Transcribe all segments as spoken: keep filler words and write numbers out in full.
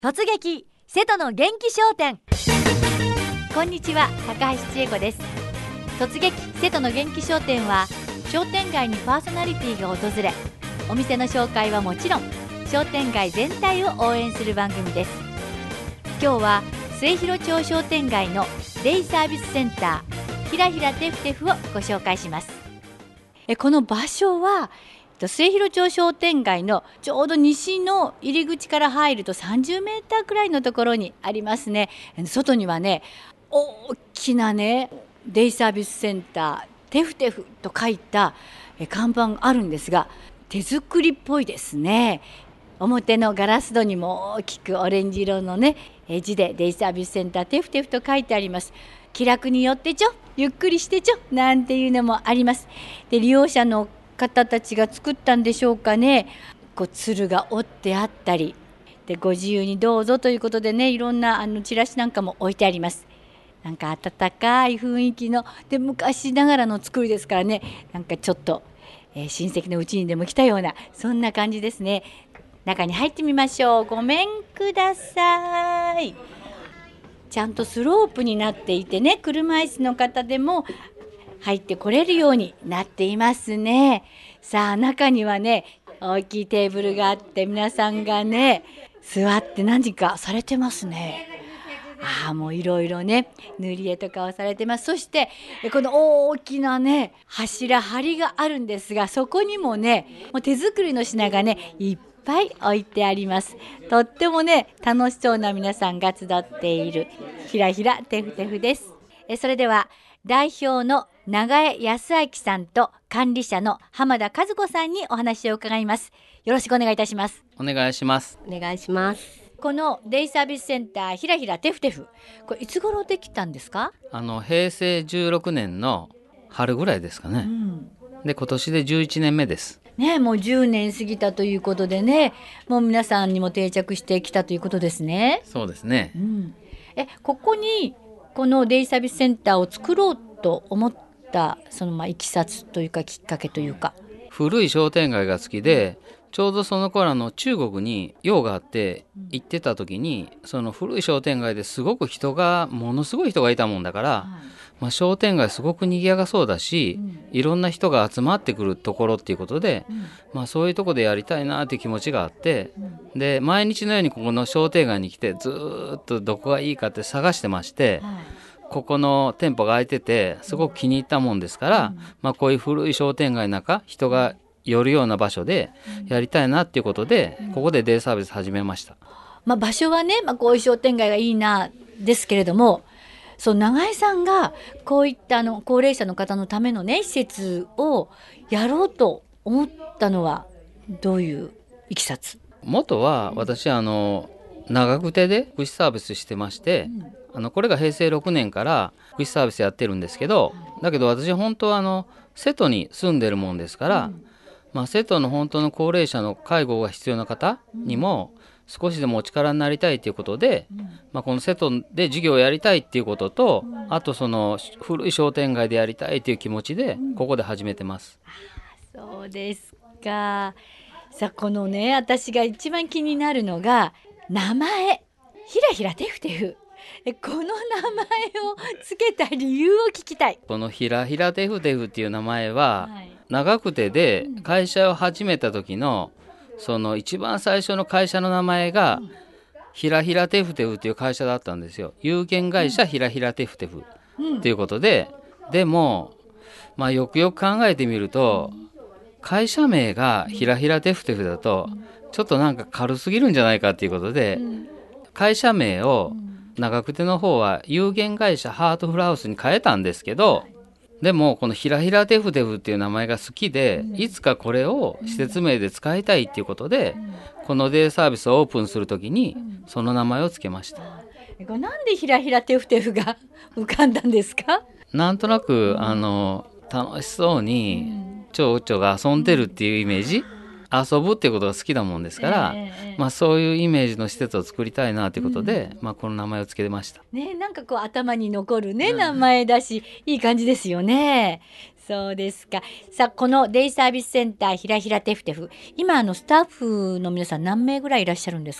突撃瀬戸の元気商店。こんにちは、高橋千恵子です。突撃瀬戸の元気商店は、商店街にパーソナリティが訪れ、お店の紹介はもちろん、商店街全体を応援する番組です。今日は末広町商店街のデイサービスセンターひらひらテフテフをご紹介します。えこの場所は末広町商店街のちょうど西の入り口から入るとさんじゅうメーターくらいのところにありますね。外にはね、大きなねデイサービスセンターテフテフと書いた看板があるんですが、手作りっぽいですね。表のガラス戸にも大きくオレンジ色のね字でデイサービスセンターテフテフと書いてあります。気楽に寄ってちょ、ゆっくりしてちょなんていうのもあります。で、利用者の方たちが作ったんでしょうかね、こう鶴が折ってあったりで、ご自由にどうぞということでね、いろんなあのチラシなんかも置いてあります。なんか温かい雰囲気ので、昔ながらの作りですからね、なんかちょっと、えー、親戚のうちにでも来たような、そんな感じですね。中に入ってみましょう。ごめんください。ちゃんとスロープになっていてね、車椅子の方でも入ってこれるようになっていますね。さあ、中にはね大きいテーブルがあって、皆さんがね座って何かされてますね。ああ、もういろいろね塗り絵とかをされてます。そしてこの大きなね柱梁があるんですが、そこにもねもう手作りの品がねいっぱい置いてあります。とってもね楽しそうな皆さんが集っているひらひらテフテフです。えそれでは代表の長江康明さんと管理者の浜田和子さんにお話を伺います。よろしくお願いいたします。 お願いします。 お願いします。 このデイサービスセンターひらひらテフテフ、これいつ頃できたんですか？ あの平成じゅうろくねんの春ぐらいですかね、うん、で今年でじゅういちねんめですね。もうじゅうねん過ぎたということでね、もう皆さんにも定着してきたということですね。 そうですね、 うん、えここにこのデイサービスセンターを作ろうと思ったそのまあいきさつというかきっかけというか。 古い商店街が好きで、ちょうどその頃の中国に用があって行ってた時に、その古い商店街ですごく人がものすごい人がいたもんだから、はい、まあ、商店街すごく賑やかそうだし、うん、いろんな人が集まってくるところっていうことで、うん、まあ、そういうところでやりたいなっていう気持ちがあって、うん、で毎日のようにここの商店街に来てずっとどこがいいかって探してまして、はい、ここの店舗が空いててすごく気に入ったもんですから、うん、まあ、こういう古い商店街の中人が寄るような場所でやりたいなっていうことで、うん、ここでデイサービス始めました。 まあ、場所はね、まあ、こういう商店街がいいなですけれども、そう長江さんがこういったあの高齢者の方のためのね施設をやろうと思ったのはどういういきさつ？ 元は私あの長久手で福祉サービスしてまして、うん、あのこれがへいせいろくねんから福祉サービスやってるんですけど、だけど私本当はあの瀬戸に住んでるもんですから、うん、まあ、瀬戸の本当の高齢者の介護が必要な方にも少しでもお力になりたいということで、うん、まあ、この瀬戸で事業をやりたいっていうことと、うん、あとその古い商店街でやりたいという気持ちでここで始めてます、 うん、そうですか。さあ、このね私が一番気になるのが名前、ひらひらテフテフ、この名前をつけた理由を聞きたい。 このひらひらテフテフっていう名前は、はい、長久手で会社を始めた時のその一番最初の会社の名前が、うん、ひらひらテフテフっていう会社だったんですよ。有限会社ひらひらテフテフっていうことで、うん、でも、まあ、よくよく考えてみると、会社名がひらひらテフテフだとちょっとなんか軽すぎるんじゃないかっていうことで、うん、会社名を長久手の方は有限会社ハートフルハウスに変えたんですけど、でもこのひらひらテフテフっていう名前が好きで、いつかこれを施設名で使いたいっていうことで、このデイサービスをオープンするときにその名前を付けました。 なんでひらひらテフテフが浮かんだんですか？ なんとなくあの楽しそうに蝶々が遊んでるっていうイメージ、遊ぶっていうことが好きなもんですから、えーまあ、そういうイメージの施設を作りたいなということで、うん、まあ、この名前を付けました、 ね、なんかこう頭に残る、ね、名前だし、いい感じですよね。そうですか。さあ、このデイサービスセンターひらひらテフテフ、今あのスタッフの皆さん何名ぐらいいらっしゃるんですか？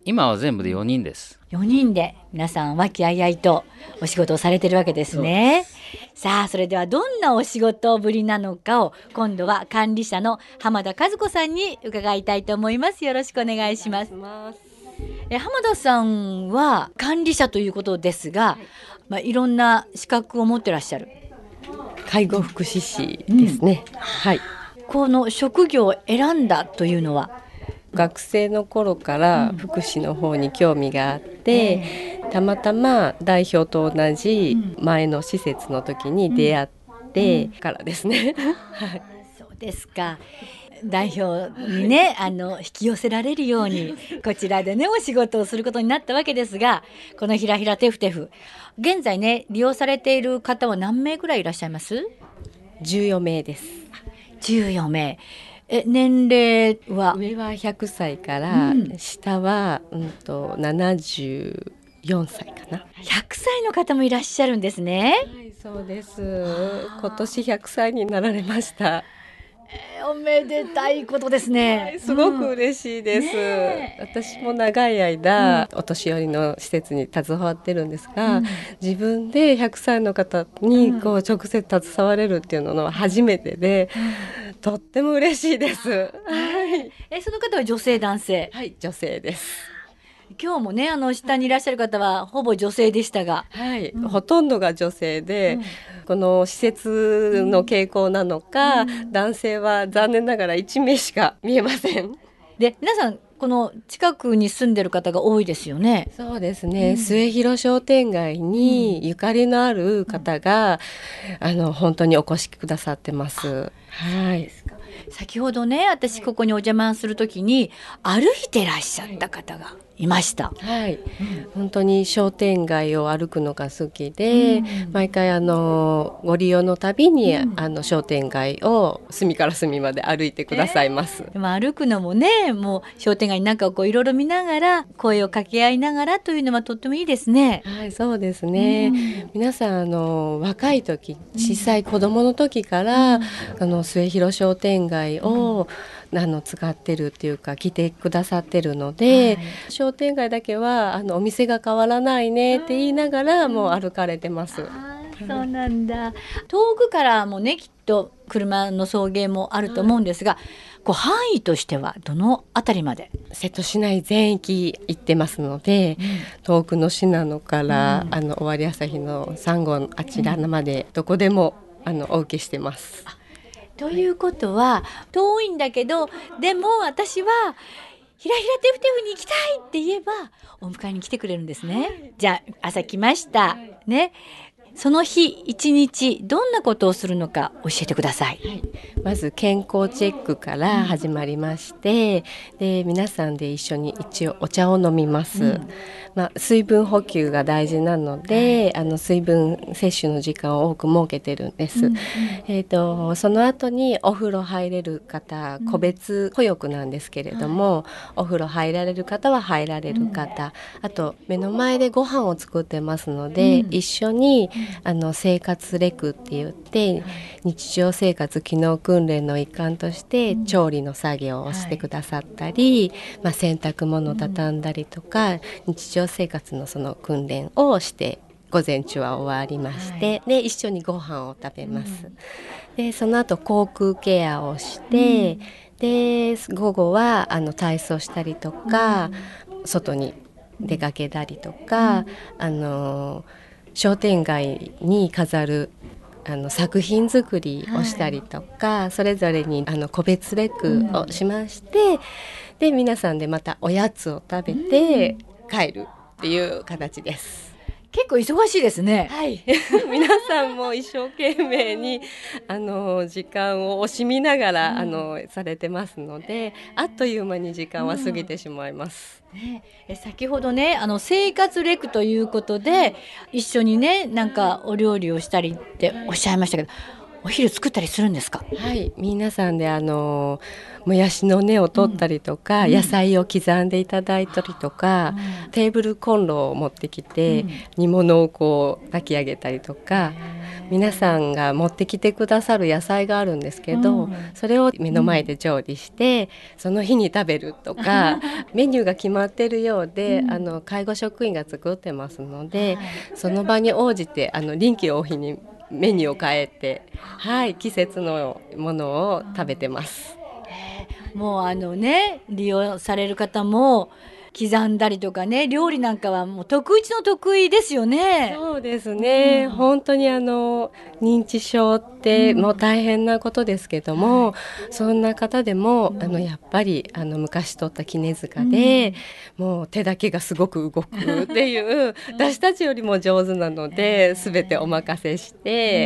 今は全部でよにんです。 よにんで皆さん和気あいあいとお仕事をされてるわけですね。さあ、それではどんなお仕事ぶりなのかを今度は管理者の浜田和子さんに伺いたいと思います。よろしくお願いします。え浜田さんは管理者ということですが、はい、まあ、いろんな資格を持ってらっしゃる介護福祉士ですね、うん、はい。 この職業を選んだというのは学生の頃から福祉の方に興味があって、うん、たまたま代表と同じ前の施設の時に出会ってからですね、うんうん、はい。 そうですか。代表にねあの引き寄せられるようにこちらでねお仕事をすることになったわけですが、このひらひらテフテフ現在ね利用されている方は何名ぐらいいらっしゃいます？ じゅうよんめいです。 じゅうよんめい。え年齢は上はひゃくさいから、うん、下は、うん、とななじゅうよんさいかな。 ひゃくさいの方もいらっしゃるんですね。 はい、そうです。今年ひゃくさいになられました。 えー、おめでたいことですね、 はい、すごく嬉しいです、うんね、私も長い間、うん、お年寄りの施設に携わってるんですが、うん、自分でひゃくさいの方にこう直接携われるっていうのは初めてで、うん、とっても嬉しいです、はい。 えその方は女性男性？ はい、女性です。 今日もねあの下にいらっしゃる方はほぼ女性でしたが、 はい、うん、ほとんどが女性で、うん、この施設の傾向なのか、うん、男性は残念ながらいちめいしか見えません。 で皆さんこの近くに住んでる方が多いですよね。 そうですね、うん、末広商店街にゆかりのある方が、うん、あの本当にお越しくださってます。はい。 先ほどね私ここにお邪魔するときに歩いてらっしゃった方がいました。 はい、うん、本当に商店街を歩くのが好きで、うん、毎回あのご利用のたびに、うん、あの商店街を隅から隅まで歩いてくださいます、 えー、でも歩くのもねもう商店街の中をこういろいろ見ながら声を掛け合いながらというのはとってもいいですね。 はい、そうですね、うん、皆さんあの若い時小さい子供の時から、うん、あの末広商店街を、うん、あの使ってるっていうか来てくださってるので、はい、商店街だけはあのお店が変わらないねって言いながらもう歩かれてます。 あ、そうなんだ。遠くからもねきっと車の送迎もあると思うんですが、はい、こう範囲としてはどのあたりまで？ 瀬戸市内全域行ってますので、うん、遠くの信濃から、うん、あの尾張朝日のサンゴのあちらまで、うん、どこでもあのお受けしてます。 ということは遠いんだけどでも私はひらひらテフテフに行きたいって言えばお迎えに来てくれるんですね、はい、じゃあ朝来ました、はい、ね、その日一日どんなことをするのか教えてください、はい、 まず健康チェックから始まりまして、うん、で皆さんで一緒に一応お茶を飲みます、うん、まあ、水分補給が大事なので、はい、あの水分摂取の時間を多く設けてるんです、うんうん、えーと、その後にお風呂入れる方、個別保浴なんですけれども、はい、お風呂入られる方は入られる方、うん、あと目の前でご飯を作ってますので、うん、一緒にあの生活レクって言って、はい、日常生活機能訓練の一環として調理の作業をしてくださったり、はい、まあ、洗濯物を畳んだりとか、うん、日常生活のその訓練をして午前中は終わりまして、はい、で一緒にご飯を食べます、うん、でその後口腔ケアをして、うん、で午後はあの体操したりとか、うん、外に出かけたりとか、うん、あの商店街に飾るあの作品作りをしたりとか、はい、それぞれにあの個別レクをしまして、うん、で皆さんでまたおやつを食べて帰るっていう形です。 結構忙しいですね。 はい、皆さんも一生懸命にあの時間を惜しみながら、うん、あのされてますので、あっという間に時間は過ぎてしまいます、 うんね、え先ほどねあの生活レクということで一緒にねなんかお料理をしたりっておっしゃいましたけど、 お昼作ったりするんですか？ はい、皆さんであのもやしの根を取ったりとか、うん、野菜を刻んでいただいたりとか、うん、テーブルコンロを持ってきて、うん、煮物をこう炊き上げたりとか、皆さんが持ってきてくださる野菜があるんですけど、うん、それを目の前で調理して、うん、その日に食べるとかメニューが決まってるようで、うん、あの介護職員が作ってますので、はい、その場に応じてあの臨機応変にメニューを変えて、はい、季節のものを食べてます。 えー、もうあのね、利用される方も刻んだりとかね、料理なんかはもう得意中の得意ですよね。 そうですね、うん、本当にあの認知症ってもう大変なことですけども、うん、そんな方でも、うん、あのやっぱりあの昔取った杵塚で、うん、もう手だけがすごく動くっていう私たちよりも上手なので、すべてお任せして、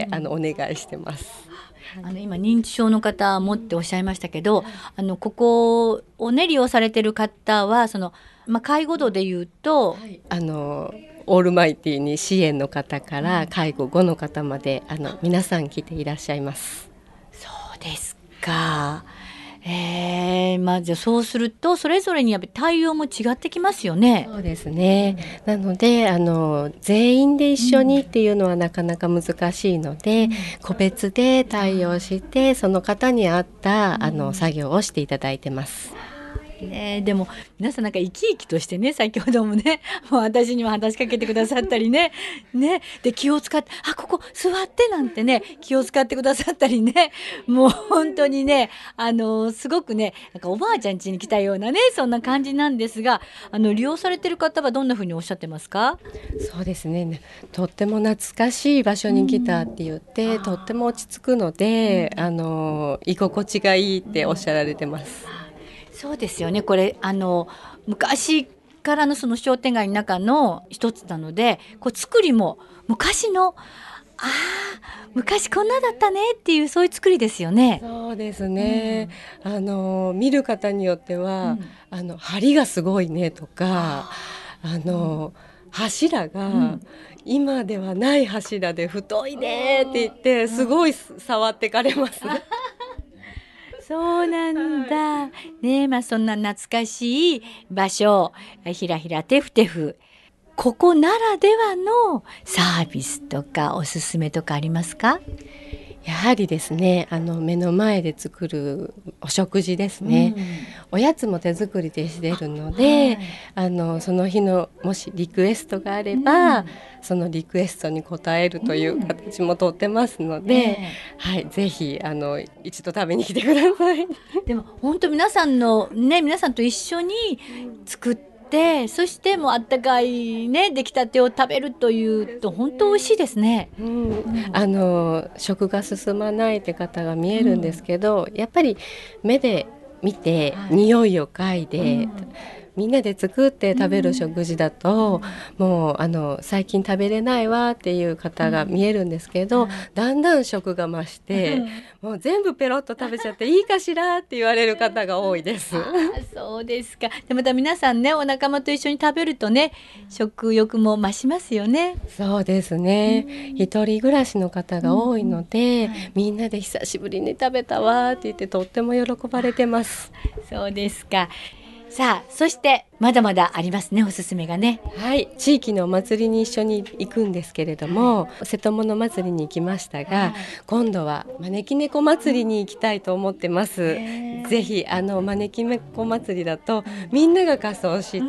うん、あのお願いしてます。 あの今認知症の方もっておっしゃいましたけど、あのここをね利用されてる方はその、まあ、介護度でいうと、はい、 あのオールマイティに支援の方から介護後の方まであの皆さん来ていらっしゃいます。 そうですか。えーまあ、じゃあそうするとそれぞれにやっぱり対応も違ってきますよね。 そうですね、うん、なのであの全員で一緒にっていうのはなかなか難しいので、うん、個別で対応してその方に合った、うん、あの作業をしていただいてます。 ね、でも皆さんなんか生き生きとしてね、先ほどもねもう私にも話しかけてくださったりねねで気を使ってあここ座ってなんてね気を使ってくださったりね、もう本当にねあのすごくねなんかおばあちゃん家に来たようなねそんな感じなんですが、あの利用されてる方はどんなふうにおっしゃってますか？ そうですね、とっても懐かしい場所に来たって言って、うん、とっても落ち着くので、うん、あの居心地がいいっておっしゃられてます。 そうですよね。これあの昔からのその商店街の中の一つなので、こう作りも昔のあ昔こんなだったねっていうそういう作りですよね。 そうですね、うん、あの見る方によっては、うん、あの梁がすごいねとか、あの、うん、柱が、うん、今ではない柱で太いねって言ってすごい触ってかれます。 そうなんだ、はい、ね、まあそんな懐かしい場所、ひらひらテフテフ、ここならではのサービスとかおすすめとかありますか？ やはりですね、あの目の前で作るお食事ですね、うん、おやつも手作りでしているので、はい、あのその日のもしリクエストがあれば、うん、そのリクエストに応えるという形もとってますので、うんね、はい、ぜひあの一度食べに来てください。 でも本当皆さんのね皆さんと一緒に作ってでそしてもうあったかいね出来たてを食べるというと本当美味しいですね、 うんうん、あの食が進まないって方が見えるんですけど、うん、やっぱり目で見て、はい、匂いを嗅いで、うん、みんなで作って食べる食事だと、うん、もうあの最近食べれないわっていう方が見えるんですけど、うん、だんだん食が増して、うん、もう全部ペロッと食べちゃっていいかしらって言われる方が多いです。あそうですか。でまた皆さんねお仲間と一緒に食べるとね食欲も増しますよね。 そうですね、うん、一人暮らしの方が多いので、うんはい、みんなで久しぶりに食べたわって言ってとっても喜ばれてます。 そうですか。さあそしてまだまだありますねおすすめがね。 はい、地域のお祭りに一緒に行くんですけれども、はい、瀬戸物祭りに行きましたが、はい、今度は招き猫祭りに行きたいと思ってます。ぜひあの招き猫祭りだと、うん、みんなが仮装して、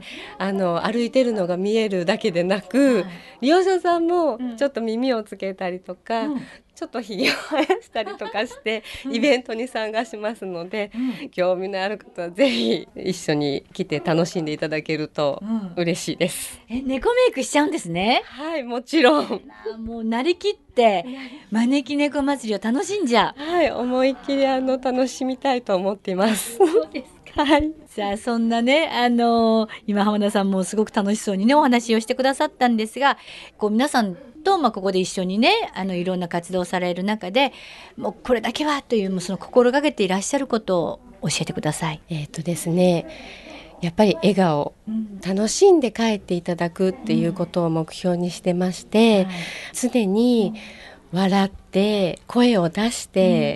うん、あの歩いてるのが見えるだけでなく、はい、利用者さんもちょっと耳をつけたりとか、うんちょっとひげを生やしたりとかしてイベントに参加しますので、うん、興味のある方はぜひ一緒に来て楽しんでいただけると嬉しいです、 うん、え猫メイクしちゃうんですね。 はい、もちろんもうなりきって招き猫祭りを楽しんじゃう。 はい、思いっきりあの楽しみたいと思っています。 そうですか。はい、さあそんなねあのー、今浜田さんもすごく楽しそうにねお話をしてくださったんですが、こう皆さんと、まあ、ここで一緒にねあのいろんな活動をされる中でもうこれだけはというその心がけていらっしゃることを教えてください。 えーとですねやっぱり笑顔、うん、楽しんで帰っていただくっていうことを目標にしてまして、うんはい、常に笑って声を出して、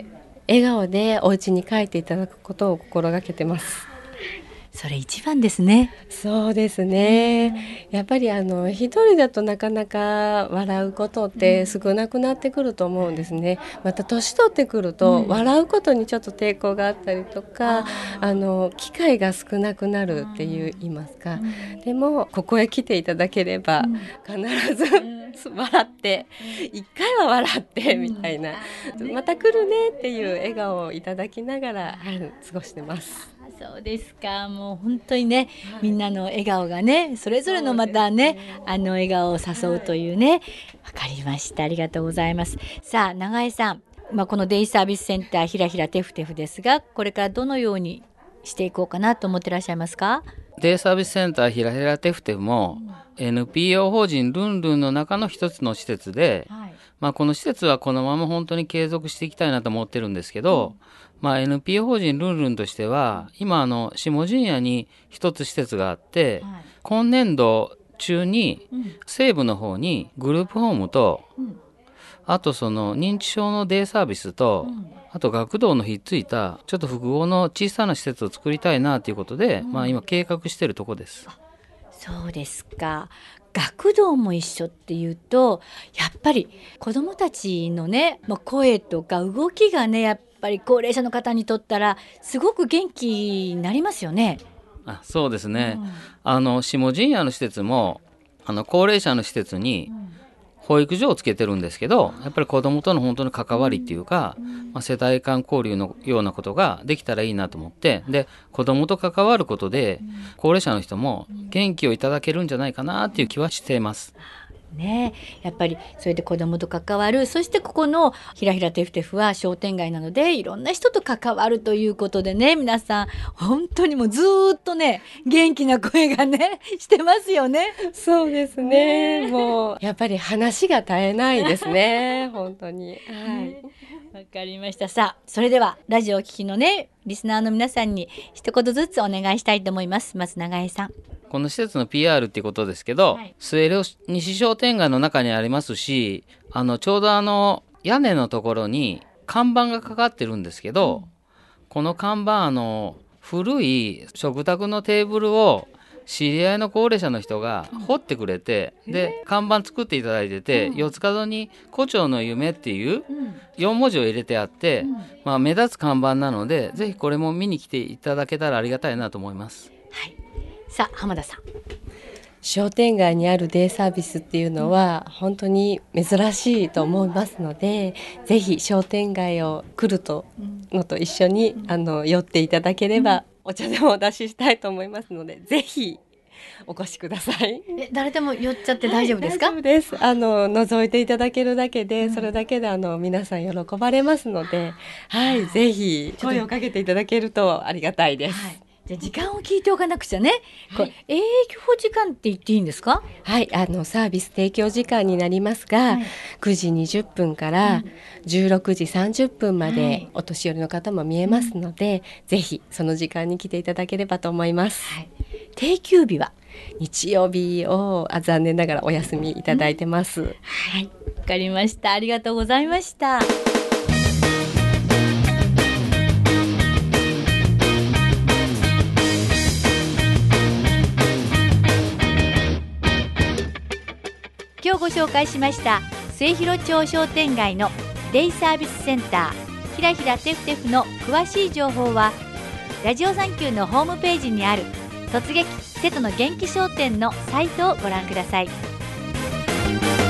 うん、笑顔でお家に帰っていただくことを心がけてます。 それ一番ですね。 そうですね、やっぱりあの一人だとなかなか笑うことって少なくなってくると思うんですね。また年取ってくると笑うことにちょっと抵抗があったりとか、うん、あの機会が少なくなるっていう言いますか、うん、でもここへ来ていただければ必ず、うん、笑って一回は笑ってみたいな、うん、また来るねっていう笑顔をいただきながら過ごしてます。 そうですか。もう本当にね、はい、みんなの笑顔がね、それぞれのまた ね, ねあの笑顔を誘うというね、わ、はい、かりました。ありがとうございます。さあ永江さん、まあ、このデイサービスセンターひらひらテフテフですが、これからどのようにしていこうかなと思ってらっしゃいますか？ デイサービスセンターひらひらテフテフも、うん、エヌピーオー 法人ルンルンの中の一つの施設で、はい、まあ、この施設はこのまま本当に継続していきたいなと思ってるんですけど、うんまあ、エヌピーオー 法人ルンルンとしては今あの下陣谷に一つ施設があって、はい、今年度中に西部の方にグループホームと、うん、あとその認知症のデイサービスと、うん、あと学童のひっついたちょっと複合の小さな施設を作りたいなということで、うんまあ、今計画しているところです。 そうですか。学童も一緒っていうとやっぱり子どもたちのね、まあ、声とか動きがねやっぱり高齢者の方にとったらすごく元気になりますよね。 あ、そうですね、うん、あの下陣谷の施設もあの高齢者の施設に保育所をつけてるんですけど、やっぱり子どもとの本当の関わりっていうか、まあ、世代間交流のようなことができたらいいなと思って、で子どもと関わることで高齢者の人も元気をいただけるんじゃないかなっていう気はしています。 ね、やっぱりそれで子どもと関わる、そしてここのひらひらテフテフは商店街なのでいろんな人と関わるということでね、皆さん本当にもうずっとね元気な声がねしてますよね。 そうですね、もうやっぱり話が絶えないですね本当に。はい、 わかりました。さあそれではラジオを聴きのねリスナーの皆さんに一言ずつお願いしたいと思います。まず永江さん。 この施設の ピーアール っていうことですけど、はい、末両西商店街の中にありますし、あのちょうどあの屋根のところに看板がかかってるんですけど、うん、この看板あの古い食卓のテーブルを知り合いの高齢者の人が掘ってくれて、うん、で看板作っていただいてて、うん、四つ角に胡蝶の夢っていうよん文字を入れてあって、うんまあ、目立つ看板なのでぜひこれも見に来ていただけたらありがたいなと思います。 はい、さあ浜田さん。 商店街にあるデイサービスっていうのは本当に珍しいと思いますので、うん、ぜひ商店街を来るとのと一緒に、うん、あの寄っていただければ、うん、お茶でもお出ししたいと思いますのでぜひお越しください。 え誰でも寄っちゃって大丈夫ですか？はい、 大丈夫です。あの覗いていただけるだけで、うん、それだけであの皆さん喜ばれますので、はい、ぜひ声をかけていただけるとありがたいです。はい、 じゃあ時間を聞いておかなくちゃね。これ、はい、営業時間って言っていいんですか？ はい、あのサービス提供時間になりますが、はい、くじにじゅっぷんからじゅうろくじさんじゅっぷんまでお年寄りの方も見えますので、はい、ぜひその時間に来ていただければと思います。はい、 定休日は日曜日をあ残念ながらお休みいただいてます。うん、 はい、わかりました。ありがとうございました。今日ご紹介しました末広町商店街のデイサービスセンターひらひらテフテフの詳しい情報はラジオサンキューのホームページにある突撃瀬戸の元気商店のサイトをご覧ください。